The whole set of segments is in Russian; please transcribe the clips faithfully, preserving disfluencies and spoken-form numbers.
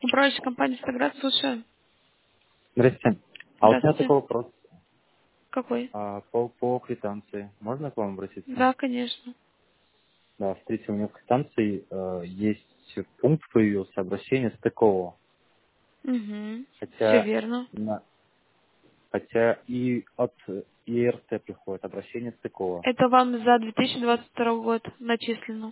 Управляющая компания «Стаград», слушаю. Здрасте. А вот у меня Здравствуйте. такой вопрос. Какой? А, по, по квитанции. Можно к вам обратиться? Да, конечно. Да, смотрите, у меня в квитанции э, есть пункт появился, обращение стыкового. Угу. Все Хотя, верно. на, хотя и от И Р Т приходит обращение стыкового. Это вам за две тысячи двадцать второй год начислено.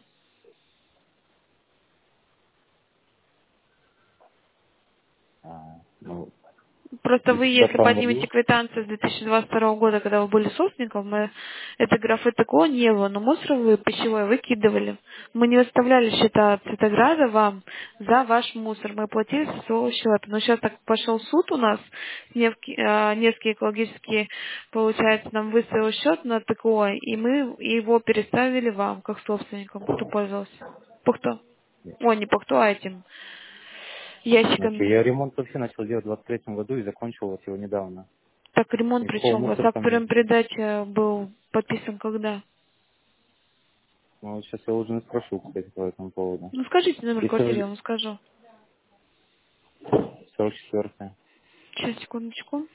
А, ну, Просто в вы, если двадцать втором поднимете году, квитанцию с две тысячи двадцать второго года, когда вы были собственником, мы этой графы такого не было, но мусор вы пищевой выкидывали. Мы не выставляли счета от Цветограда вам за ваш мусор. Мы платили со своего счета. Но сейчас так пошел суд у нас, Невки, э, Невский экологический, получается, нам выставил счет на ТКО, и мы его переставили вам, как собственникам, кто пользовался. По кто? Ой, не по кто, а этим окей, ящиками. я ремонт вообще начал делать в двадцать третьем году и закончил вот его недавно. Так, ремонт Никакого причем у вас мусора акт там нет. передачи был подписан когда? Ну, вот сейчас я уже спрошу, кстати, по этому поводу. Ну, скажите номер квартиры, я Если вам скажу. сорок четвёртая. Сейчас, секундочку.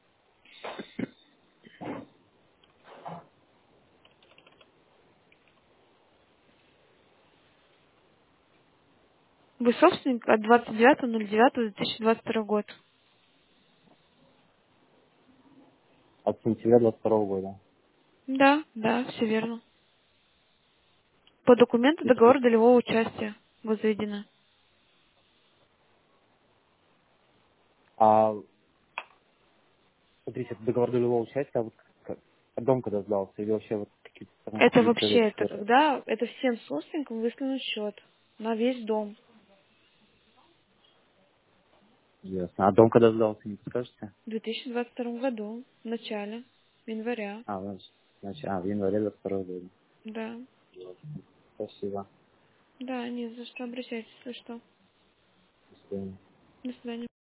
Вы собственник от двадцать девятого ноль девятого две тысячи двадцать второй год. От сентября двадцать второго года. Да, да, все верно. По документу И что? договор долевого участия возведено. А смотрите, это договор долевого участия, а вот как- а дом когда сдался, или вообще вот какие-то там Это какие-то вообще, это истории? когда, это всем собственникам выслан счет на весь дом. Ясно. А дом когда сдался, не подскажете? В две тысячи двадцать втором году, в начале января. А, значит, значит, а, в январе двадцать второго года. Да, Спасибо. да, не за что, обращайтесь, если что. До свидания. До свидания.